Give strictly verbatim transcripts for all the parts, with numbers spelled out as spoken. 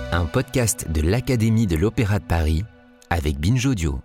un podcast de l'Académie de l'Opéra de Paris avec Binge Audio.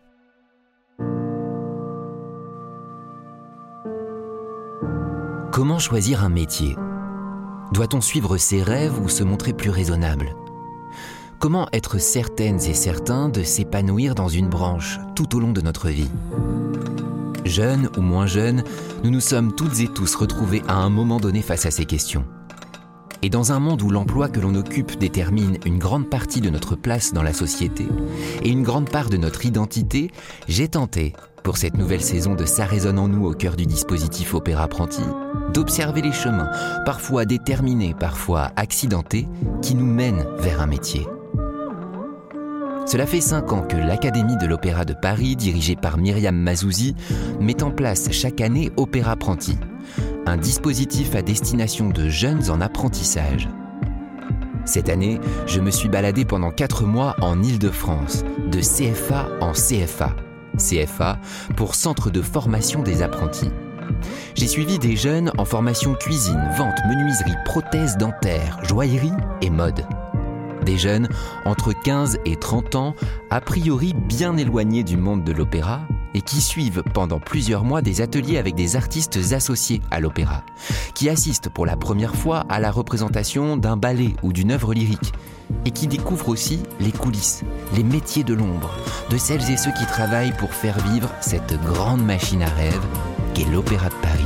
Comment choisir un métier ? Doit-on suivre ses rêves ou se montrer plus raisonnable ? Comment être certaines et certains de s'épanouir dans une branche tout au long de notre vie ? Jeunes ou moins jeunes, nous nous sommes toutes et tous retrouvés à un moment donné face à ces questions. Et dans un monde où l'emploi que l'on occupe détermine une grande partie de notre place dans la société et une grande part de notre identité, j'ai tenté, pour cette nouvelle saison de Ça résonne en nous au cœur du dispositif Opéra Apprenti, d'observer les chemins, parfois déterminés, parfois accidentés, qui nous mènent vers un métier. Cela fait cinq ans que l'Académie de l'Opéra de Paris, dirigée par Myriam Mazouzi, met en place chaque année Opéra Apprenti, un dispositif à destination de jeunes en apprentissage. Cette année, je me suis baladé pendant quatre mois en Île-de-France, de C F A en C F A. C F A pour Centre de formation des apprentis. J'ai suivi des jeunes en formation cuisine, vente, menuiserie, prothèse dentaire, joaillerie et mode. Des jeunes entre quinze et trente ans, a priori bien éloignés du monde de l'opéra et qui suivent pendant plusieurs mois des ateliers avec des artistes associés à l'opéra, qui assistent pour la première fois à la représentation d'un ballet ou d'une œuvre lyrique et qui découvrent aussi les coulisses, les métiers de l'ombre, de celles et ceux qui travaillent pour faire vivre cette grande machine à rêve qu'est l'Opéra de Paris.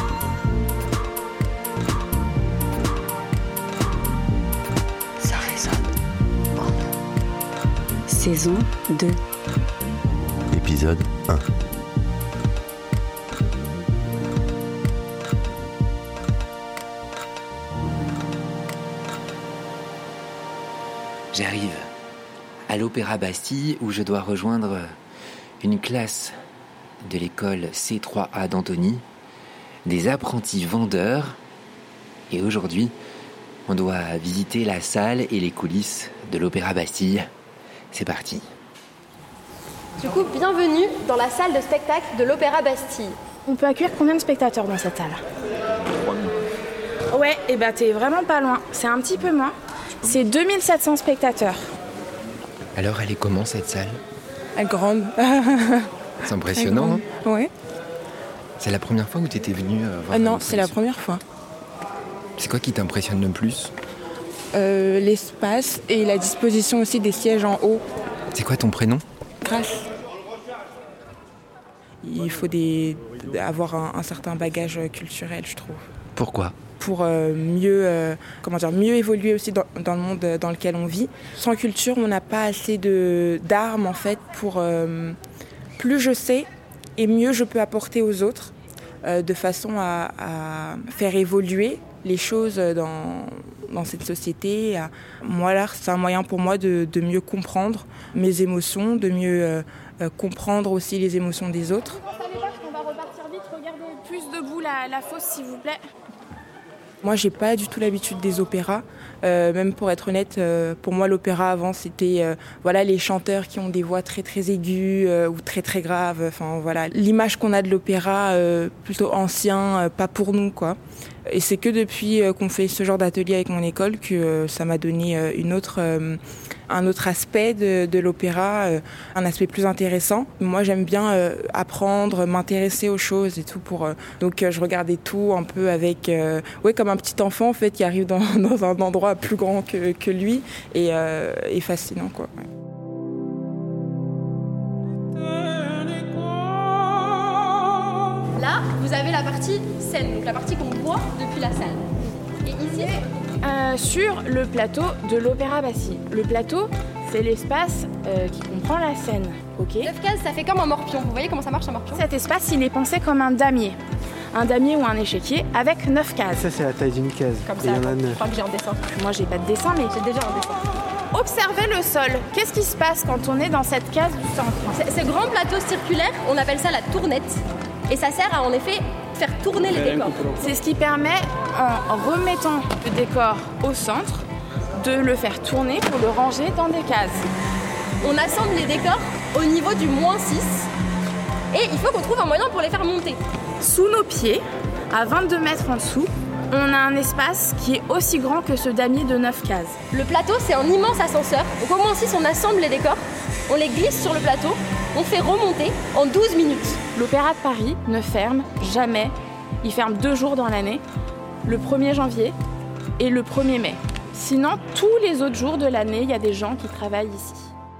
Ça résonne en nous. Saison deux. Épisode un. J'arrive à l'Opéra Bastille où je dois rejoindre une classe de l'école C trois A d'Antony, des apprentis vendeurs. Et aujourd'hui, on doit visiter la salle et les coulisses de l'Opéra Bastille. C'est parti. Du coup, bienvenue dans la salle de spectacle de l'Opéra Bastille. On peut accueillir combien de spectateurs dans cette salle ? Ouais, et bah t'es vraiment pas loin. C'est un petit peu moins. C'est deux mille sept cents spectateurs. Alors, elle est comment cette salle ? Elle est grande. C'est impressionnant, non ? Oui. C'est la première fois où tu étais venue euh, voir euh, Non, la c'est la première fois. C'est quoi qui t'impressionne le plus ? euh, L'espace et la disposition aussi des sièges en haut. C'est quoi ton prénom ? Grâce. Il faut des, avoir un, un certain bagage culturel, je trouve. Pourquoi ? Pour euh, mieux, euh, comment dire, mieux évoluer aussi dans, dans le monde dans lequel on vit. Sans culture, on n'a pas assez de, d'armes en fait pour euh, plus je sais et mieux je peux apporter aux autres euh, de façon à, à faire évoluer les choses dans, dans cette société. Moi, l'art, c'est un moyen pour moi de, de mieux comprendre mes émotions, de mieux euh, euh, comprendre aussi les émotions des autres. Vous savez pas qu'on va repartir vite, regardez plus debout la, la fosse s'il vous plaît. Moi, j'ai pas du tout l'habitude des opéras. Euh, même pour être honnête, euh, pour moi, l'opéra avant, c'était euh, voilà les chanteurs qui ont des voix très très aiguës euh, ou très très graves. Enfin voilà, l'image qu'on a de l'opéra euh, plutôt ancien, euh, pas pour nous quoi. Et c'est que depuis euh, qu'on fait ce genre d'atelier avec mon école que euh, ça m'a donné euh, une autre, euh, un autre aspect de, de l'opéra, euh, un aspect plus intéressant. Moi, j'aime bien euh, apprendre, m'intéresser aux choses et tout. Pour, euh, donc, euh, je regardais tout un peu avec, euh, ouais, comme un petit enfant en fait qui arrive dans, dans un endroit plus grand que, que lui et, euh, et fascinant quoi. Ouais. Là, vous avez la partie scène, donc la partie qu'on voit depuis la salle. Et ici, Euh, sur le plateau de l'Opéra Bastille. Le plateau, c'est l'espace euh, qui comprend la scène, ok ? neuf cases, ça fait comme un morpion. Vous voyez comment ça marche un morpion ? Cet espace, il est pensé comme un damier. Un damier ou un échiquier avec neuf cases. Ça, c'est la taille d'une case. Comme Et ça, il y en a je neuf. crois que j'ai un dessin. Moi, j'ai pas de dessin, mais J'ai déjà un dessin. observez le sol. Qu'est-ce qui se passe quand on est dans cette case du centre ? C'est- Ce grand plateau circulaire, on appelle ça la tournette. Et ça sert à en effet faire tourner les décors. C'est ce qui permet, en remettant le décor au centre, de le faire tourner pour le ranger dans des cases. On assemble les décors au niveau du moins six. Et il faut qu'on trouve un moyen pour les faire monter. Sous nos pieds, à vingt-deux mètres en dessous, On a un espace qui est aussi grand que ce damier de neuf cases. Le plateau, c'est un immense ascenseur. Donc au moins six, on assemble les décors, on les glisse sur le plateau, on fait remonter en douze minutes. L'Opéra de Paris ne ferme jamais. Il ferme deux jours dans l'année, le premier janvier et le premier mai. Sinon, tous les autres jours de l'année, il y a des gens qui travaillent ici.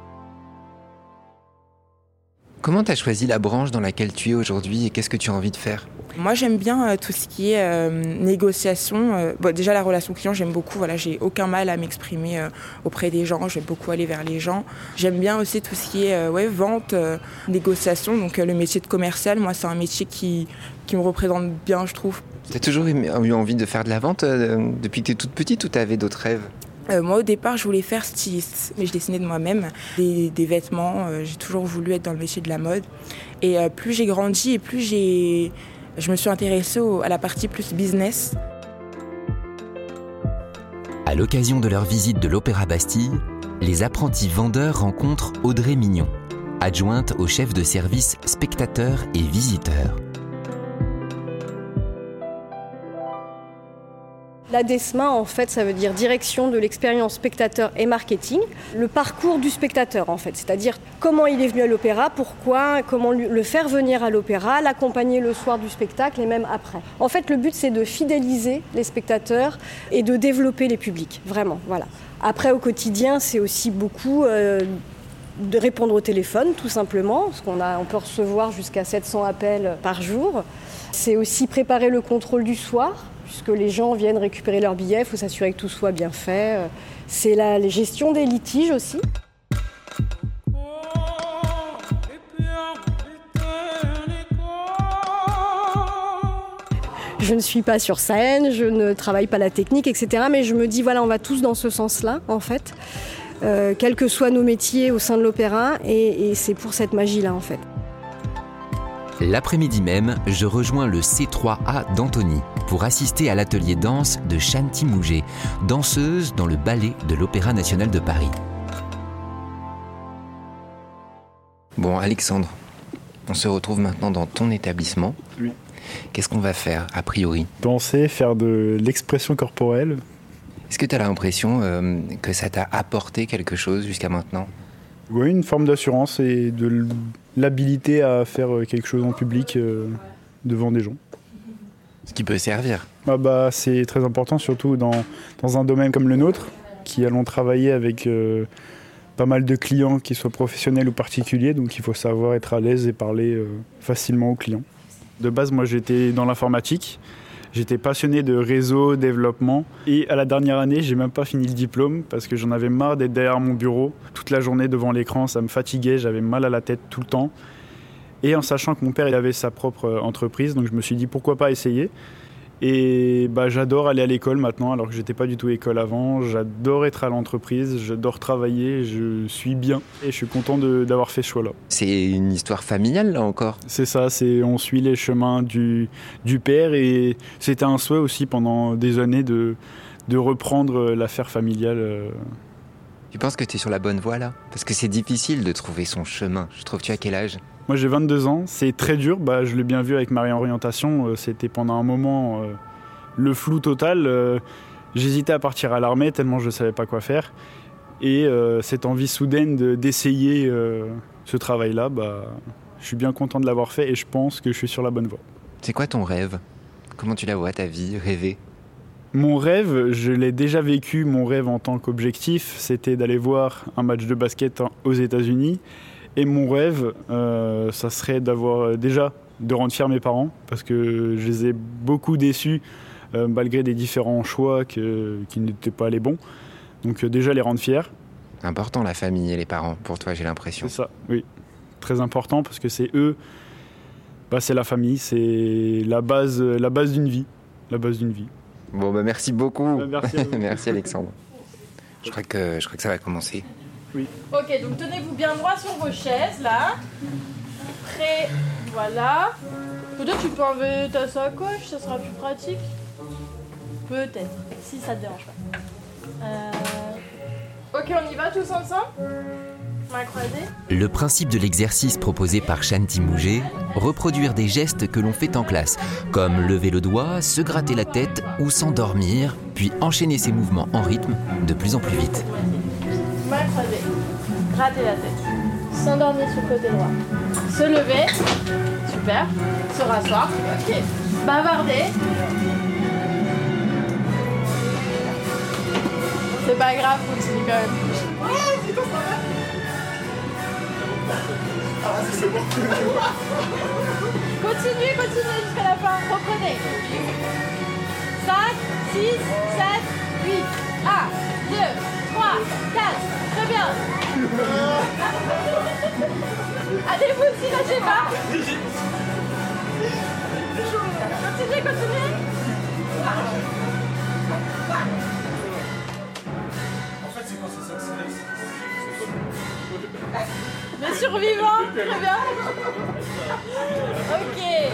Comment tu as choisi la branche dans laquelle tu es aujourd'hui et qu'est-ce que tu as envie de faire ? Moi, j'aime bien euh, tout ce qui est euh, négociation. Euh, bon, déjà, la relation client, j'aime beaucoup. Voilà, j'ai aucun mal à m'exprimer euh, auprès des gens. J'aime beaucoup aller vers les gens. J'aime bien aussi tout ce qui est euh, ouais, vente, euh, négociation. Donc, euh, le métier de commercial, moi, c'est un métier qui, qui me représente bien, je trouve. Tu as toujours eu envie de faire de la vente euh, depuis que tu es toute petite ou tu avais d'autres rêves ? Euh, moi, au départ, je voulais faire styliste, mais je dessinais de moi-même des, des vêtements. Euh, j'ai toujours voulu être dans le métier de la mode. Et euh, plus j'ai grandi et plus j'ai, je me suis intéressée au, à la partie plus business. À l'occasion de leur visite de l'Opéra Bastille, les apprentis vendeurs rencontrent Audrey Mignon, adjointe au chef de service spectateurs et visiteurs. La DESMA, en fait, ça veut dire direction de l'expérience spectateur et marketing. Le parcours du spectateur, en fait, c'est-à-dire comment il est venu à l'opéra, pourquoi, comment le faire venir à l'opéra, l'accompagner le soir du spectacle et même après. En fait, le but, c'est de fidéliser les spectateurs et de développer les publics, vraiment, voilà. Après, au quotidien, c'est aussi beaucoup euh, de répondre au téléphone, tout simplement, parce qu'on a, on peut recevoir jusqu'à sept cents appels par jour. C'est aussi préparer le contrôle du soir, puisque les gens viennent récupérer leurs billets, il faut s'assurer que tout soit bien fait. C'est la, la gestion des litiges aussi. Je ne suis pas sur scène, je ne travaille pas la technique, et cetera. Mais je me dis, voilà, on va tous dans ce sens-là, en fait, euh, quels que soient nos métiers au sein de l'opéra, et, et c'est pour cette magie-là, en fait. L'après-midi même, je rejoins le C trois A d'Antony pour assister à l'atelier danse de Shanti Mouget, danseuse dans le ballet de l'Opéra national de Paris. Bon, Alexandre, on se retrouve maintenant dans ton établissement. Oui. Qu'est-ce qu'on va faire, a priori ? Danser, faire de l'expression corporelle. Est-ce que tu as l'impression euh, que ça t'a apporté quelque chose jusqu'à maintenant ? Oui, une forme d'assurance et de l'habilité à faire quelque chose en public euh, devant des gens. Ce qui peut servir. Ah bah, c'est très important, surtout dans, dans un domaine comme le nôtre, qui allons travailler avec euh, pas mal de clients, qu'ils soient professionnels ou particuliers, donc il faut savoir être à l'aise et parler euh, facilement aux clients. De base, moi j'étais dans l'informatique, j'étais passionné de réseau, développement, et à la dernière année, j'ai même pas fini le diplôme parce que j'en avais marre d'être derrière mon bureau toute la journée devant l'écran, ça me fatiguait, j'avais mal à la tête tout le temps. Et en sachant que mon père il avait sa propre entreprise, donc je me suis dit pourquoi pas essayer. Et bah, j'adore aller à l'école maintenant, alors que j'étais pas du tout à l'école avant. J'adore être à l'entreprise, j'adore travailler, je suis bien et je suis content de, d'avoir fait ce choix-là. C'est une histoire familiale là encore ? C'est ça, c'est, on suit les chemins du, du père et c'était un souhait aussi pendant des années de, de reprendre l'affaire familiale. Tu penses que tu es sur la bonne voie là ? Parce que c'est difficile de trouver son chemin. Je trouve que tu as quel âge ? Moi j'ai vingt-deux ans, c'est très dur, bah, je l'ai bien vu avec ma réorientation, euh, c'était pendant un moment euh, le flou total. Euh, j'hésitais à partir à l'armée tellement je ne savais pas quoi faire. Et euh, cette envie soudaine de, d'essayer euh, ce travail-là, bah, je suis bien content de l'avoir fait et je pense que je suis sur la bonne voie. C'est quoi ton rêve ? Comment tu la vois, ta vie, rêver ? Mon rêve, je l'ai déjà vécu, mon rêve en tant qu'objectif, c'était d'aller voir un match de basket aux États-Unis. Et mon rêve, euh, ça serait d'avoir déjà de rendre fiers mes parents, parce que je les ai beaucoup déçus, euh, malgré des différents choix que, qui n'étaient pas les bons. Donc euh, déjà les rendre fiers. Important la famille et les parents, pour toi j'ai l'impression. C'est ça, oui. Très important, parce que c'est eux, bah, c'est la famille, c'est la base, la base d'une vie. La base d'une vie. Bon bah merci beaucoup. Bah, merci, merci Alexandre. Je crois que, je crois que ça va commencer. Oui. Ok, donc tenez-vous bien droit sur vos chaises, là. Prêt, voilà. Peut-être tu peux enlever ta sacoche, ça sera plus pratique. Peut-être, si ça te dérange pas. Euh... Ok, on y va tous ensemble ? Main croisée. Le principe de l'exercice proposé par Shanti Mouget, reproduire des gestes que l'on fait en classe, comme lever le doigt, se gratter la tête ou s'endormir, puis enchaîner ses mouvements en rythme de plus en plus vite. Main croisée. Gratter la tête. S'endormir sur le côté droit. Se lever. Super. Se rasseoir. Ok. Bavarder. C'est pas grave, continue quand même. Continuez, continuez jusqu'à la fin. Reprenez. cinq, six, sept, huit. un, deux, trois, quatre. Très bien. Allez, vous aussi, lâchez pas. Continuez, continuez. Les survivants, très bien. Ok.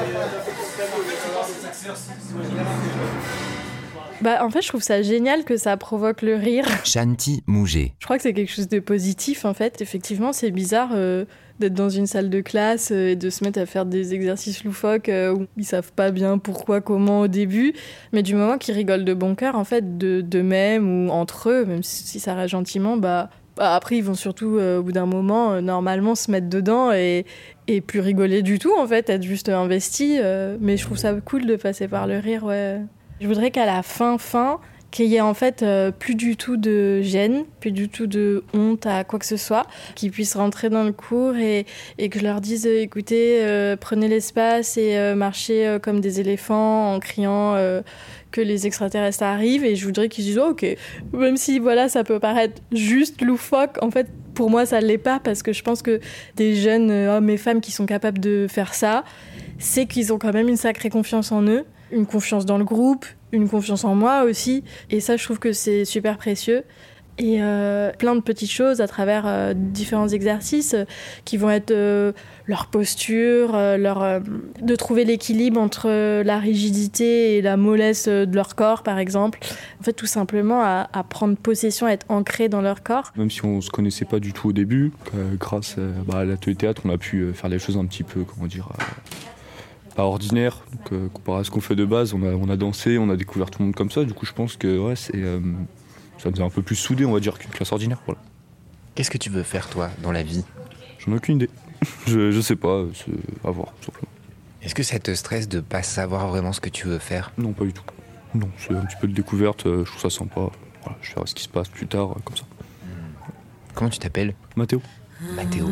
Bah, en fait, je trouve ça génial que ça provoque le rire. Shanti Mouget. Je crois que c'est quelque chose de positif, en fait. Effectivement, c'est bizarre euh, d'être dans une salle de classe euh, et de se mettre à faire des exercices loufoques euh, où ils savent pas bien pourquoi, comment au début. Mais du moment qu'ils rigolent de bon cœur, en fait, de, d'eux-mêmes ou entre eux, même si, si ça reste gentiment, bah... Après, ils vont surtout, euh, au bout d'un moment, euh, normalement, se mettre dedans et, et plus rigoler du tout, en fait, être juste investis. Euh, mais je trouve ça cool de passer par le rire, ouais. Je voudrais qu'à la fin, fin, qu'il y ait en fait euh, plus du tout de gêne, plus du tout de honte à quoi que ce soit, qu'ils puissent rentrer dans le cours et, et que je leur dise, euh, écoutez, euh, prenez l'espace et euh, marchez euh, comme des éléphants en criant... Euh, que les extraterrestres arrivent et je voudrais qu'ils disent oh, ok, même si voilà ça peut paraître juste loufoque, en fait pour moi ça l'est pas parce que je pense que des jeunes hommes et femmes qui sont capables de faire ça, c'est qu'ils ont quand même une sacrée confiance en eux, une confiance dans le groupe, une confiance en moi aussi et ça je trouve que c'est super précieux. Et euh, plein de petites choses à travers euh, différents exercices euh, qui vont être euh, leur posture, euh, leur, euh, de trouver l'équilibre entre euh, la rigidité et la mollesse euh, de leur corps, par exemple. En fait, tout simplement à, à prendre possession, à être ancré dans leur corps. Même si on ne se connaissait pas du tout au début, euh, grâce euh, bah, à l'atelier théâtre, on a pu euh, faire des choses un petit peu, comment dire, euh, pas ordinaires. Donc, euh, comparé à ce qu'on fait de base, on a, on a dansé, on a découvert tout le monde comme ça. Du coup, je pense que ouais, c'est... Euh, ça nous a un peu plus soudés, on va dire, qu'une classe ordinaire. Voilà. Qu'est-ce que tu veux faire, toi, dans la vie ? J'en ai aucune idée. je, je sais pas, c'est à voir, tout simplement. Est-ce que ça te stresse de pas savoir vraiment ce que tu veux faire ? Non, pas du tout. Non, c'est un petit peu de découverte, je trouve ça sympa. Voilà, je verrai ce qui se passe plus tard, comme ça. Comment tu t'appelles ? Mathéo. Mathéo.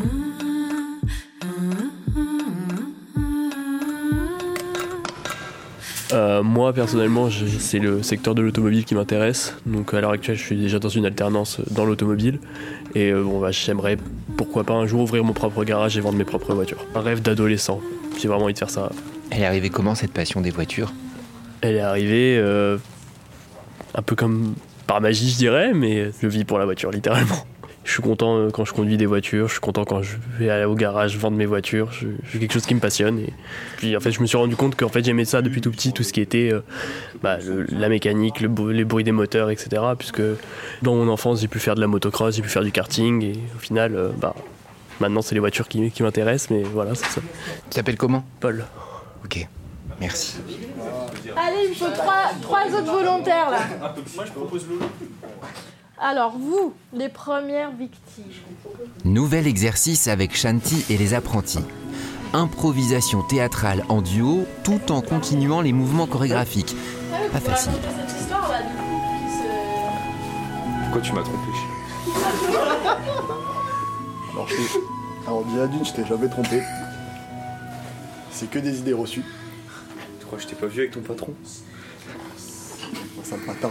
Euh, moi personnellement je, c'est le secteur de l'automobile qui m'intéresse, donc à l'heure actuelle je suis déjà dans une alternance dans l'automobile et euh, bon, bah, j'aimerais pourquoi pas un jour ouvrir mon propre garage et vendre mes propres voitures. Un rêve d'adolescent, j'ai vraiment envie de faire ça. Elle est arrivée comment cette passion des voitures ? Elle est arrivée euh, un peu comme par magie je dirais, mais je vis pour la voiture littéralement. Je suis content quand je conduis des voitures, je suis content quand je vais aller au garage vendre mes voitures, je, je quelque chose qui me passionne. Et puis en fait je me suis rendu compte qu'en fait j'aimais ça depuis tout petit, tout ce qui était euh, bah, le, la mécanique, le, les bruits des moteurs, et cetera. Puisque dans mon enfance j'ai pu faire de la motocross, j'ai pu faire du karting et au final euh, bah, maintenant c'est les voitures qui, qui m'intéressent, mais voilà c'est ça. Tu t'appelles comment ? Paul. Ok, merci. Allez, il me faut trois, trois autres volontaires là. Moi je propose Loulou. Alors, vous, les premières victimes. Nouvel exercice avec Shanti et les apprentis. Improvisation théâtrale en duo, tout en continuant les mouvements chorégraphiques. Pas facile. Cette histoire là, du coup, qui se... Pourquoi tu m'as trompé ? Alors, je t'ai... Alors déjà d'une, je t'ai jamais trompé. C'est que des idées reçues. Tu crois que je t'ai pas vu avec ton patron ? Ça me patin.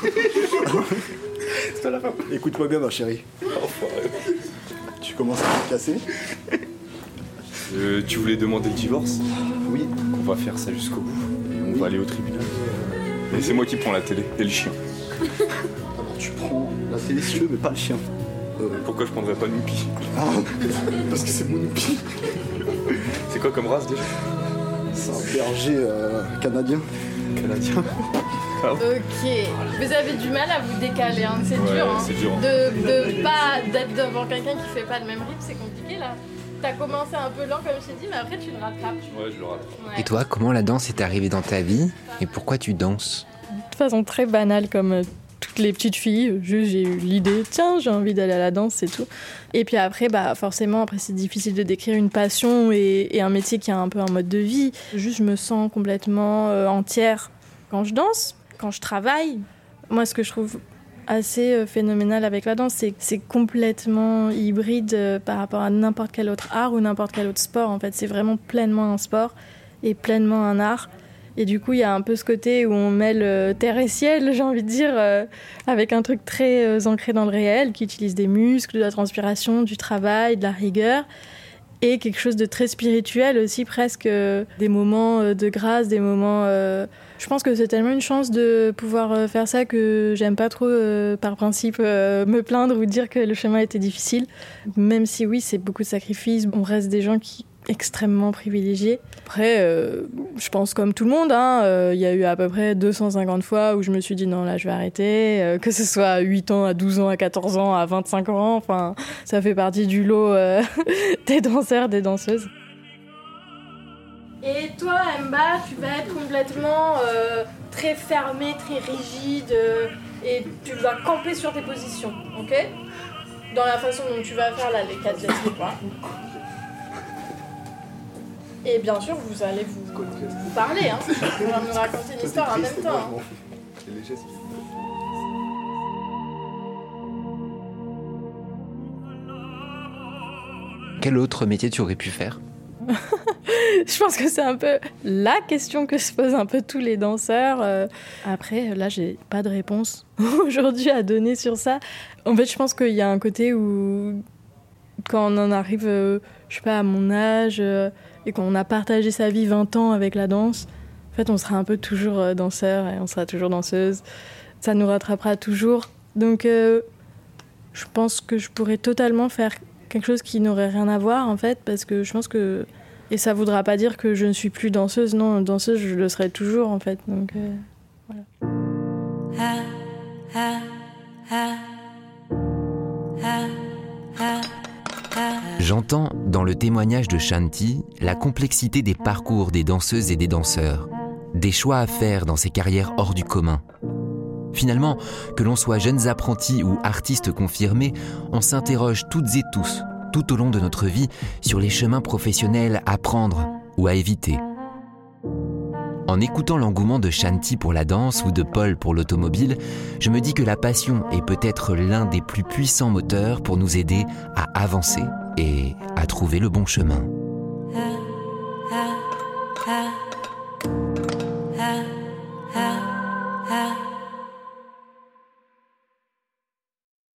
C'est pas la fin. Écoute-moi bien, ma chérie. Tu commences à te casser. Euh, tu voulais demander le divorce ? Oui. On va faire ça jusqu'au bout. On va aller au tribunal. Et c'est moi qui prends la télé et le chien. Alors tu prends la télé si tu veux, mais pas le chien. Euh, Pourquoi je prendrais pas Noupi ? Ah, parce que c'est mon Noupi. C'est quoi comme race déjà ? C'est un berger euh, canadien. Canadien. Ok. Vous avez du mal à vous décaler, hein. C'est Ouais, dur. Hein. c'est dur. De, de pas d'être devant quelqu'un qui fait pas le même rythme, c'est compliqué là. T'as commencé un peu lent comme je t'ai dit, mais après tu le rattrapes. Ouais, je le rattrape. Ouais. Et toi, comment la danse est arrivée dans ta vie et pourquoi tu danses? De façon très banale, comme euh, toutes les petites filles, juste j'ai eu l'idée, tiens, j'ai envie d'aller à la danse, c'est tout. Et puis après, bah forcément, après c'est difficile de décrire une passion et, et un métier qui a un peu un mode de vie. Juste, je me sens complètement euh, entière quand je danse, quand je travaille. Moi, ce que je trouve assez euh, phénoménal avec la danse, c'est que c'est complètement hybride euh, par rapport à n'importe quel autre art ou n'importe quel autre sport. En fait, c'est vraiment pleinement un sport et pleinement un art. Et du coup, il y a un peu ce côté où on mêle euh, terre et ciel, j'ai envie de dire, euh, avec un truc très euh, ancré dans le réel, qui utilise des muscles, de la transpiration, du travail, de la rigueur, et quelque chose de très spirituel aussi, presque euh, des moments euh, de grâce, des moments... Euh... Je pense que c'est tellement une chance de pouvoir euh, faire ça que j'aime pas trop, euh, par principe, euh, me plaindre ou dire que le chemin était difficile. Même si oui, c'est beaucoup de sacrifices, on reste des gens qui extrêmement privilégiés. Après, euh, je pense comme tout le monde, hein, euh, y a eu à peu près deux cent cinquante fois où je me suis dit non, là je vais arrêter, euh, que ce soit à huit ans, à douze ans, à quatorze ans, à vingt-cinq ans, enfin, ça fait partie du lot euh, des danseurs, des danseuses. Et toi, Mba, tu vas être complètement euh, très fermé, très rigide, euh, et tu vas camper sur tes positions, ok? Dans la façon dont tu vas faire là, les quatre gestes de quoi. Et bien sûr, vous allez vous, vous parler, hein. Vous allez nous raconter une histoire en même temps. Hein. Quel autre métier tu aurais pu faire? Je pense que c'est un peu la question que se posent un peu tous les danseurs. Après, là, j'ai pas de réponse aujourd'hui à donner sur ça. En fait, je pense qu'il y a un côté où, quand on en arrive, euh, je sais pas, à mon âge, euh, et qu'on a partagé sa vie vingt ans avec la danse, en fait, on sera un peu toujours euh, danseur et on sera toujours danseuse. Ça nous rattrapera toujours. Donc, euh, je pense que je pourrais totalement faire quelque chose qui n'aurait rien à voir, en fait, parce que je pense que... Et ça voudra pas dire que je ne suis plus danseuse. Non, danseuse, je le serai toujours, en fait. Donc, euh, voilà. J'entends dans le témoignage de Shanti la complexité des parcours des danseuses et des danseurs, des choix à faire dans ces carrières hors du commun. Finalement, que l'on soit jeunes apprentis ou artistes confirmés, on s'interroge toutes et tous, tout au long de notre vie, sur les chemins professionnels à prendre ou à éviter. En écoutant l'engouement de Shanti pour la danse ou de Paul pour l'automobile, je me dis que la passion est peut-être l'un des plus puissants moteurs pour nous aider à avancer et à trouver le bon chemin. Ah, ah, ah.